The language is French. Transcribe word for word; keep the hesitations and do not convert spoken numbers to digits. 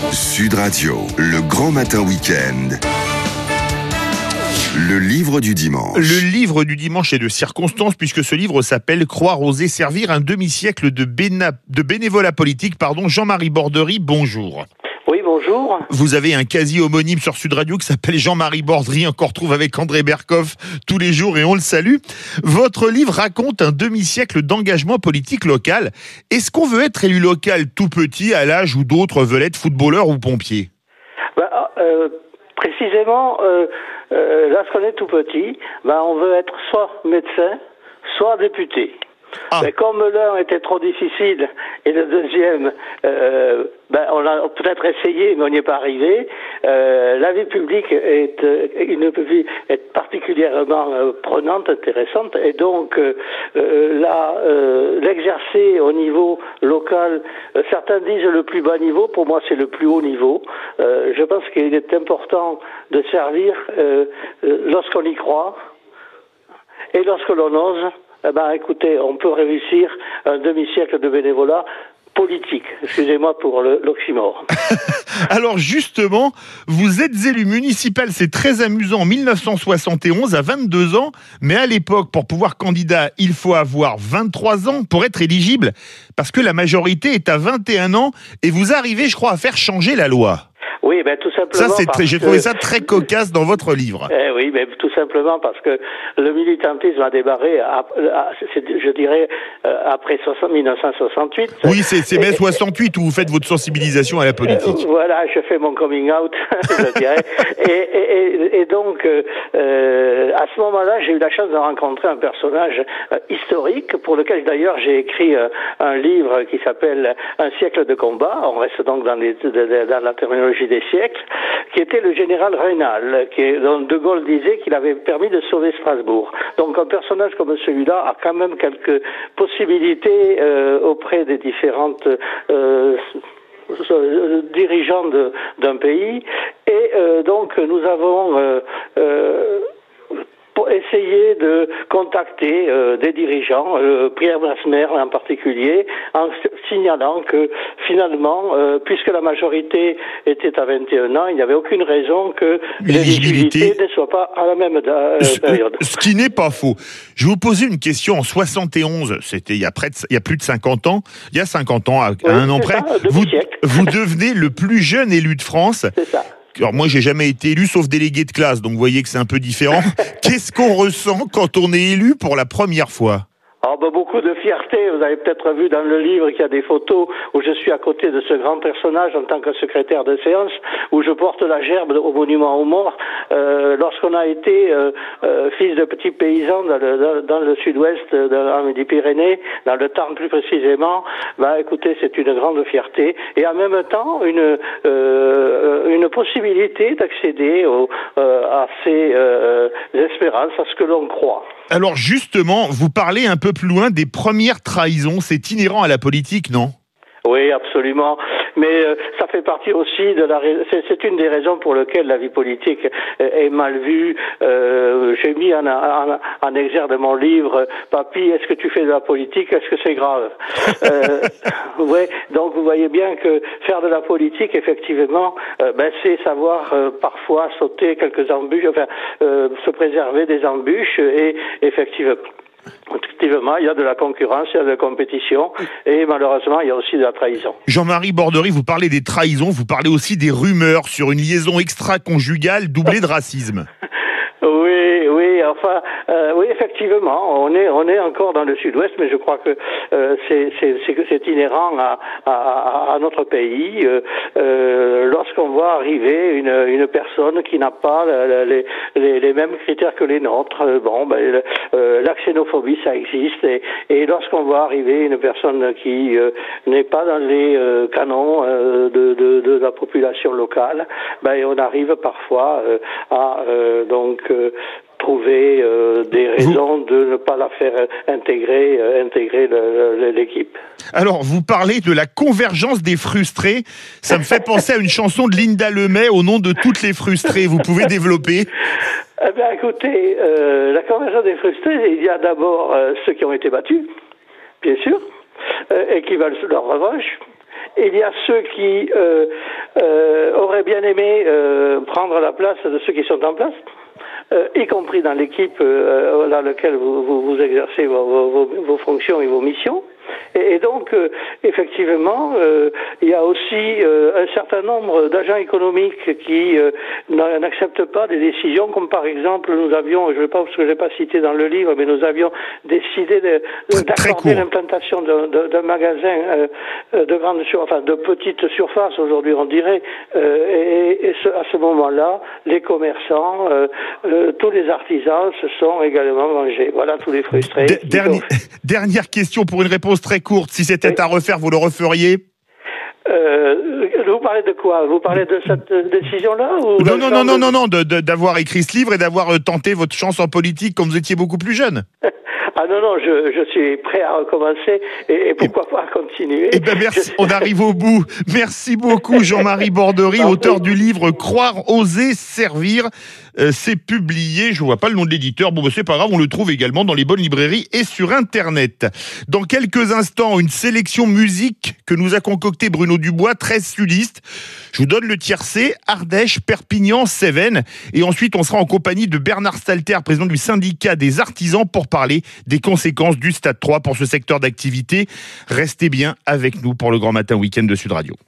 Sud Radio, le grand matin week-end. Le livre du dimanche. Le livre du dimanche est de circonstance puisque ce livre s'appelle « Croire, oser, servir », un demi-siècle de, béna... de bénévolat politique. Pardon, Jean-Marie Borderie, bonjour. Oui, bonjour. Vous avez un quasi-homonyme sur Sud Radio qui s'appelle Jean-Marie Borderie, qu'on retrouve avec André Berkoff tous les jours et on le salue. Votre livre raconte un demi-siècle d'engagement politique local. Est-ce qu'on veut être élu local tout petit à l'âge où d'autres veulent être footballeurs ou pompiers ? Ben, euh, précisément, euh, euh, lorsqu'on est tout petit, ben, on veut être soit médecin, soit député. Ah. Mais comme l'un était trop difficile et le deuxième, euh, ben on a peut-être essayé mais on n'y est pas arrivé. Euh, la vie publique est euh, une vie est particulièrement euh, prenante, intéressante et donc euh, euh, là euh, l'exercer au niveau local, euh, certains disent le plus bas niveau, pour moi c'est le plus haut niveau. Euh, je pense qu'il est important de servir euh, euh, lorsqu'on y croit et lorsque l'on ose. Eh ben, écoutez, on peut réussir un demi-siècle de bénévolat politique. Excusez-moi pour le, l'oxymore. Alors justement, vous êtes élu municipal, c'est très amusant, en dix-neuf cent soixante et onze, à vingt-deux ans, mais à l'époque, pour pouvoir candidat, il faut avoir vingt-trois ans pour être éligible, parce que la majorité est à vingt et un ans, et vous arrivez, je crois, à faire changer la loi. Oui, ben tout simplement. Ça, c'est très, j'ai trouvé que... ça très cocasse dans votre livre. Eh oui, mais tout simplement parce que le militantisme a démarré, à, à, je dirais, après dix-neuf cent soixante-huit. Oui, c'est, c'est mai soixante-huit où vous faites votre sensibilisation à la politique. Euh, voilà, je fais mon coming out, je dirais. et, et, et donc, euh, à ce moment-là, j'ai eu la chance de rencontrer un personnage euh, historique pour lequel d'ailleurs j'ai écrit euh, un livre qui s'appelle Un siècle de combat. On reste donc dans, les, de, de, dans la terminologie des siècles, qui était le général Raynal, qui est, dont De Gaulle disait qu'il avait permis de sauver Strasbourg. Donc un personnage comme celui-là a quand même quelques possibilités euh, auprès des différentes euh, dirigeants de, d'un pays. Et euh, donc nous avons euh, euh, pour essayer de contacter euh, des dirigeants, euh, Pierre Blasmer en particulier, en signalant que finalement, euh, puisque la majorité était à vingt et un ans, il n'y avait aucune raison que l'éligibilité ne soit pas à la même euh, ce, période. Ce qui n'est pas faux. Je vais vous poser une question. En soixante et onze, c'était il y a, près de, il y a plus de cinquante ans, il y a cinquante ans, à, oui, à un an près, ça, vous, vous devenez le plus jeune élu de France. C'est ça. Alors moi, j'ai jamais été élu, sauf délégué de classe, donc vous voyez que c'est un peu différent. Qu'est-ce qu'on ressent quand on est élu pour la première fois ? Oh, ben, beaucoup de fierté. Vous avez peut-être vu dans le livre qu'il y a des photos où je suis à côté de ce grand personnage en tant que secrétaire de séance, où je porte la gerbe au monument aux morts. Euh, lorsqu'on a été euh, euh, fils de petits paysans dans le, dans le sud-ouest de, des Pyrénées, dans le Tarn plus précisément, ben, écoutez, c'est une grande fierté. Et en même temps, une, euh, une possibilité d'accéder au, euh, à ces euh, espérances, à ce que l'on croit. Alors justement, vous parlez un peu plus loin des premières trahisons. C'est inhérent à la politique, non ? Oui, absolument. Mais euh, ça fait partie aussi de la. C'est, c'est une des raisons pour lesquelles la vie politique est mal vue. Euh, j'ai mis en, en, en exergue de mon livre, Papy, est-ce que tu fais de la politique ? Est-ce que c'est grave ? euh, Ouais. Donc vous voyez bien que faire de la politique, effectivement, euh, ben c'est savoir euh, parfois sauter quelques embûches, enfin euh, se préserver des embûches et effectivement. Effectivement, il y a de la concurrence, il y a de la compétition et malheureusement, il y a aussi de la trahison. Jean-Marie Borderie, vous parlez des trahisons, vous parlez aussi des rumeurs sur une liaison extra-conjugale doublée de racisme. Oui, oui, enfin, euh, oui, effectivement, on est, on est encore dans le Sud-Ouest, mais je crois que euh, c'est, c'est, c'est, c'est inhérent à, à, à notre pays. Euh, euh, lorsqu'on voit arriver une, une personne qui n'a pas les, les, les mêmes critères que les nôtres, bon, ben, euh, la xénophobie, ça existe, et, et lorsqu'on voit arriver une personne qui euh, n'est pas dans les euh, canons euh, de, de, de la population locale, ben, on arrive parfois euh, à euh, donc Euh, trouver euh, des raisons vous... de ne pas la faire intégrer, euh, intégrer le, le, l'équipe. Alors, vous parlez de la convergence des frustrés. Ça me fait penser à une chanson de Linda Lemay au nom de toutes les frustrées. Vous pouvez développer ? Eh bien, écoutez, euh, la convergence des frustrés, il y a d'abord euh, ceux qui ont été battus, bien sûr, euh, et qui veulent leur revanche. il y a ceux qui euh, euh, auraient bien aimé euh, prendre la place de ceux qui sont en place. Euh, y compris dans l'équipe euh, dans laquelle vous, vous, vous exercez vos, vos, vos fonctions et vos missions. Et, et donc, euh, effectivement, euh, il y a aussi euh, un certain nombre d'agents économiques qui euh, n'acceptent pas des décisions, comme par exemple, nous avions, je ne vais pas, parce que je ne l'ai pas cité dans le livre, mais nous avions décidé de, de, d'accorder l'implantation d'un, d'un magasin euh, de grande sur, enfin de petite surface, aujourd'hui on dirait, euh, et, et ce, à ce moment-là, les commerçants, euh, euh, tous les artisans se sont également mangés. Voilà, tous les frustrés. D- dernier, dernière question pour une réponse très courte. Si c'était oui. à refaire, vous le referiez ? Euh, vous parlez de quoi ? Vous parlez de cette décision-là ou Non, non, non, non, non, non, de, de, d'avoir écrit ce livre et d'avoir tenté votre chance en politique quand vous étiez beaucoup plus jeune. Ah non, non, je, je suis prêt à recommencer et, et pourquoi et, pas continuer. Eh ben merci, on arrive au bout. Merci beaucoup Jean-Marie Bordery, auteur du livre Croire, oser, servir. Euh, c'est publié, je vois pas le nom de l'éditeur, bon ben c'est pas grave, on le trouve également dans les bonnes librairies et sur Internet. Dans quelques instants, une sélection musique que nous a concocté Bruno Dubois, treize sudistes. Je vous donne le tiercé, Ardèche, Perpignan, Cévennes. Et ensuite, on sera en compagnie de Bernard Stalter, président du syndicat des artisans, pour parler des conséquences du Stade trois pour ce secteur d'activité. Restez bien avec nous pour le Grand Matin Week-end de Sud Radio.